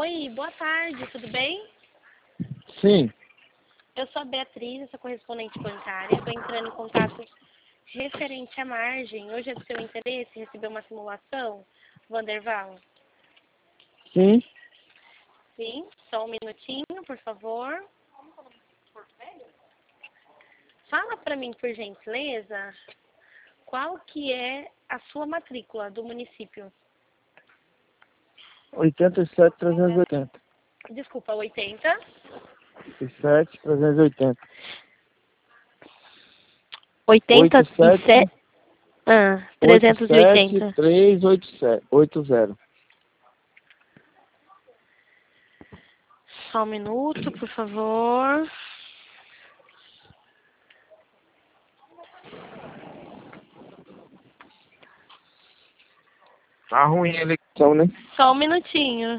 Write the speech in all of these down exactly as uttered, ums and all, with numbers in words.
Oi, boa tarde, tudo bem? Sim. Eu sou a Beatriz, eu sou correspondente bancária. Estou entrando em contato referente à margem. Hoje é do seu interesse receber uma simulação, Vanderval? Sim. Sim, só um minutinho, por favor. Fala para mim, por gentileza, qual que é a sua matrícula do município? oitenta e sete, trezentos e oitenta. Desculpa, oitenta? oitenta e sete, trezentos e oitenta. oitenta e sete? Ah, trezentos e oitenta. trezentos e oitenta. Só um minuto, por favor. Tá ruim a eleição, né? Só um minutinho.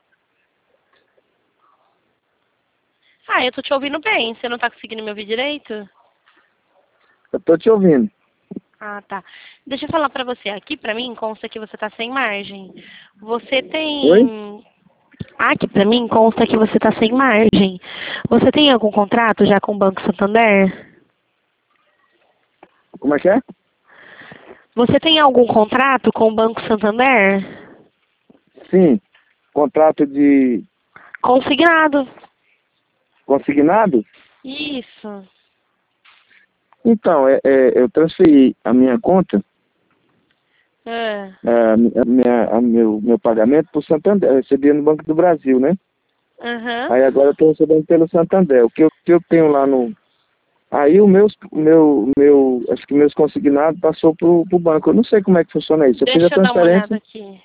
Ah, eu tô te ouvindo bem. Você não tá conseguindo me ouvir direito? Eu tô te ouvindo. Ah, tá. Deixa eu falar pra você. Aqui pra mim consta que você tá sem margem. Você Oi? tem... Aqui pra mim consta que você tá sem margem. Você tem algum contrato já com o Banco Santander? Como é que é? Você tem algum contrato com o Banco Santander? Sim. Contrato de Consignado. consignado? Isso. Então, é, é, eu transferi a minha conta, É. a, minha, a meu, meu pagamento para o Santander. Eu recebia no Banco do Brasil, né? Aham. Aí agora eu estou recebendo pelo Santander. O que eu, que eu tenho lá no... Aí o meus, meu, meu, acho que meus consignados passou pro, pro banco. Eu não sei como é que funciona isso. Eu fiz a Deixa eu dar uma olhada transferência. aqui.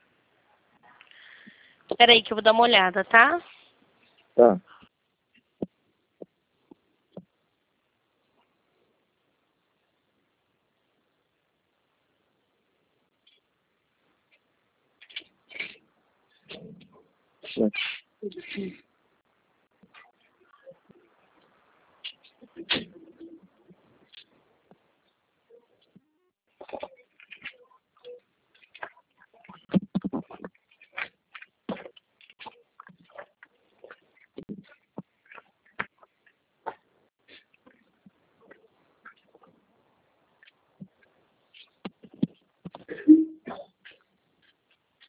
Peraí que eu vou dar uma olhada, tá? Tá.